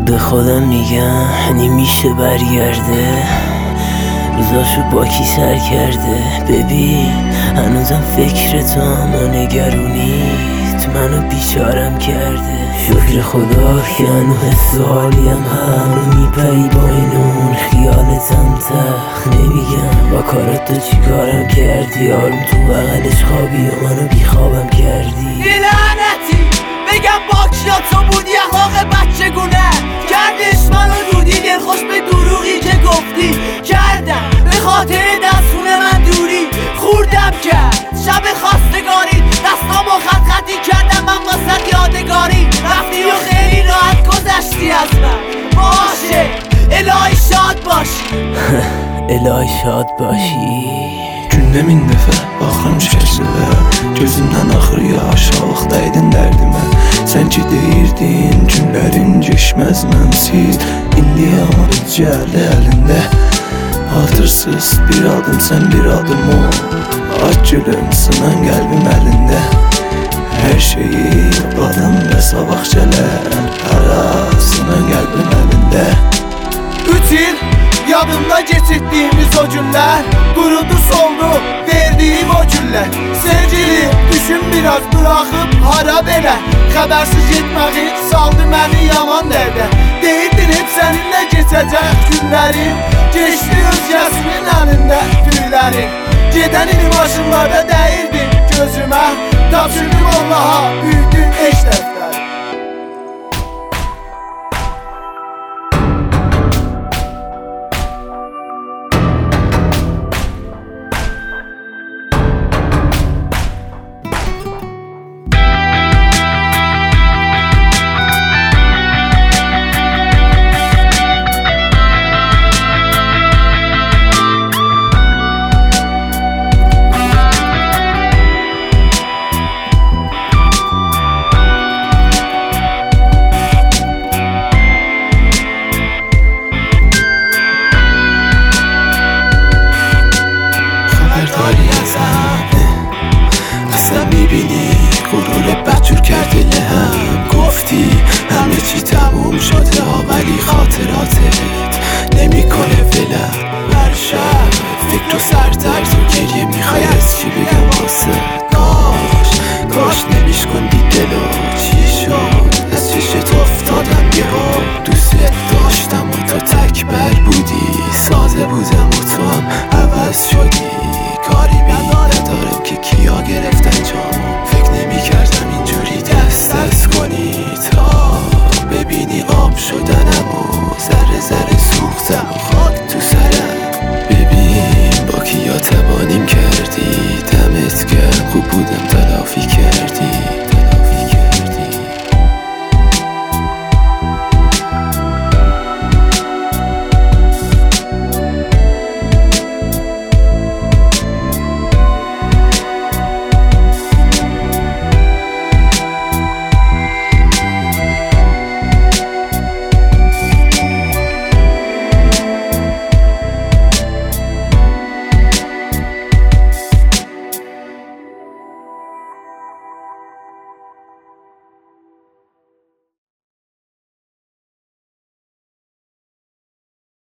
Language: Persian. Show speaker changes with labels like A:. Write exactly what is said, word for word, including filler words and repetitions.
A: به خودم میگم نمیشه برگرده، روزاشو با کی سر کرده. ببین هنوزم فکر تو، اما نگرونیت منو بیچارم کرده. شکر خدا که هنو حس و حالیم هم میپری با اینون خیالتم تخ. نمیگم با کارت تو چی کارم کردی، آروم تو بغلش خوابی و منو بیخوابم کردی.
B: لعنتی بگم باکیا تو بودی اخلاق بچه گونه کردش منو دودی، دلخوش به دروغی که گفتی کردم به خاطر دستون من دوری خوردم کرد. شب خواستگاری دستامو خط خطی کردم من واسه یادگاری، رفتی و خیلی راحت گذشتی از من. باشه الهی شاد باشی
A: الهی şad باشی.
C: Gündəmin dəfə baxıram şəkildə, gözümdən axır yaş, alıqdaydın dərdimə. Sən ki deyirdin günlərin geçməz mənsiz, indi amma cəhəli əlində. Atırsız bir adım sən bir adım o, aç gülüm sınan qəlbim əlində. Hər şeyi yapadım və sabah gələr, ara sınan qəlbim əlində.
B: Üç il yadımda geçirttiğimiz o günler, kurudu soldu verdiğim o günler. Sevgili düşün biraz bırakıp harap elə, xəbərsiz getməyin saldı məni yaman dərdə. Deyirdin hep seninle geçecek günlerim, geçti özgəsinin əlində tüylərim. Gedən ili maşınlarda dəyirdin gözümə, tapşırdım Allaha büyüdün eş dəftər.
C: اصلا میبینی غرور بدجور کرده لهم. گفتی همه چی تموم شده ولی خاطراتت نمیکنه ولم. هر شب فکر و سردرد و گریه میخوای از چی بگم واسه. کاش کاش نمیشکندی دلو، چی شد از چشت افتادم یهو. دوست داشتم و تو تکبر بودی، سازه بودم و تو هم عوض شدی. کاری بی ندارم که کیا گرفتن جامو، فکر نمی کردم اینجوری دست دست کنی تا ببینی آب شدنم و ذره ذره سوختم و